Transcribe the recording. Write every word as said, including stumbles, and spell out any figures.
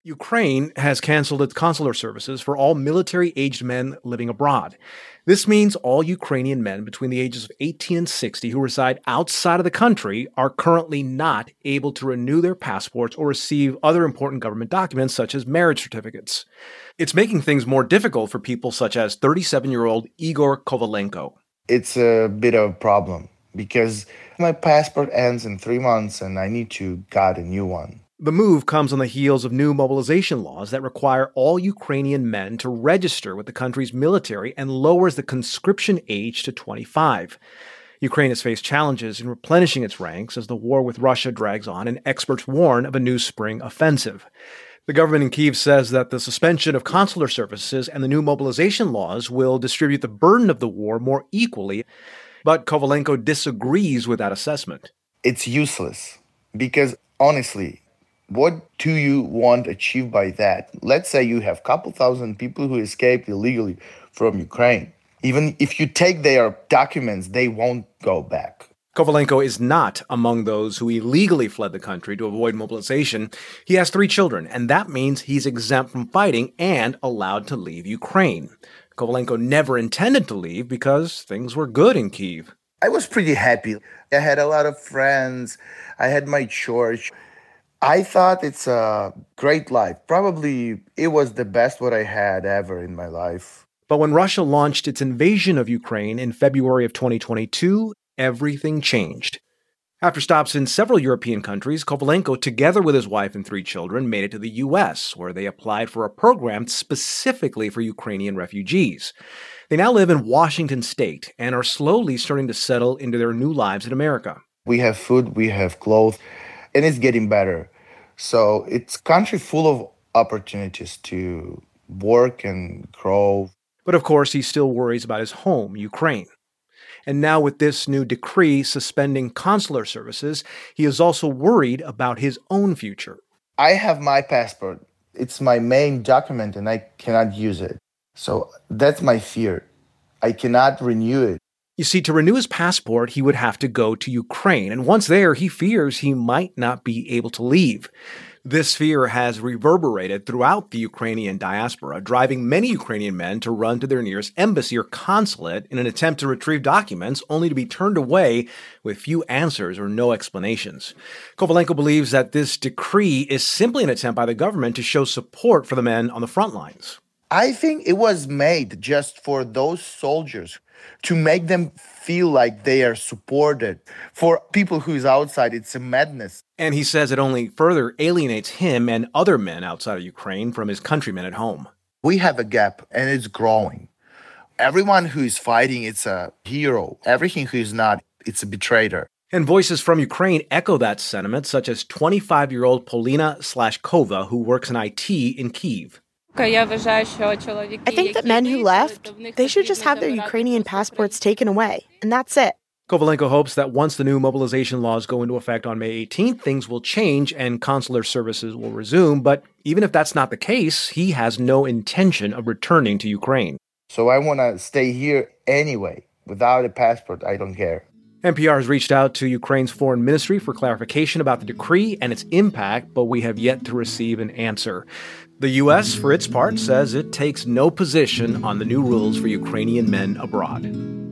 Ukraine has canceled its consular services for all military-aged men living abroad. This means all Ukrainian men between the ages of eighteen and sixty who reside outside of the country are currently not able to renew their passports or receive other important government documents such as marriage certificates. It's making things more difficult for people such as thirty-seven-year-old Igor Kovalenko. It's a bit of a problem because my passport ends in three months and I need to get a new one. The move comes on the heels of new mobilization laws that require all Ukrainian men to register with the country's military and lowers the conscription age to twenty-five. Ukraine has faced challenges in replenishing its ranks as the war with Russia drags on, and experts warn of a new spring offensive. The government in Kyiv says that the suspension of consular services and the new mobilization laws will distribute the burden of the war more equally, but Kovalenko disagrees with that assessment. It's useless because, honestly, what do you want achieved by that? Let's say you have a couple thousand people who escaped illegally from Ukraine. Even if you take their documents, they won't go back. Kovalenko is not among those who illegally fled the country to avoid mobilization. He has three children, and that means he's exempt from fighting and allowed to leave Ukraine. Kovalenko never intended to leave because things were good in Kyiv. I was pretty happy. I had a lot of friends. I had my church. I thought it's a great life. Probably it was the best what I had ever in my life. But when Russia launched its invasion of Ukraine in February of twenty twenty-two, everything changed. After stops in several European countries, Kovalenko, together with his wife and three children, made it to the U S, where they applied for a program specifically for Ukrainian refugees. They now live in Washington state and are slowly starting to settle into their new lives in America. We have food, we have clothes, and it's getting better. So it's a country full of opportunities to work and grow. But of course, he still worries about his home, Ukraine. And now with this new decree suspending consular services, he is also worried about his own future. I have my passport. It's my main document and I cannot use it. So that's my fear. I cannot renew it. You see, to renew his passport, he would have to go to Ukraine. And once there, he fears he might not be able to leave. This fear has reverberated throughout the Ukrainian diaspora, driving many Ukrainian men to run to their nearest embassy or consulate in an attempt to retrieve documents, only to be turned away with few answers or no explanations. Kovalenko believes that this decree is simply an attempt by the government to show support for the men on the front lines. I think it was made just for those soldiers to make them feel like they are supported. For people who is outside, it's a madness. And he says it only further alienates him and other men outside of Ukraine from his countrymen at home. We have a gap, and it's growing. Everyone who is fighting, it's a hero. Everything who is not, it's a betrayer. And voices from Ukraine echo that sentiment, such as twenty-five-year-old Polina Slashkova, who works in I T in Kyiv. I think that men who left, they should just have their Ukrainian passports taken away, and that's it. Kovalenko hopes that once the new mobilization laws go into effect on May eighteenth, things will change and consular services will resume. But even if that's not the case, he has no intention of returning to Ukraine. So I want to stay here anyway. Without a passport, I don't care. N P R has reached out to Ukraine's foreign ministry for clarification about the decree and its impact, but we have yet to receive an answer. The U S, for its part, says it takes no position on the new rules for Ukrainian men abroad.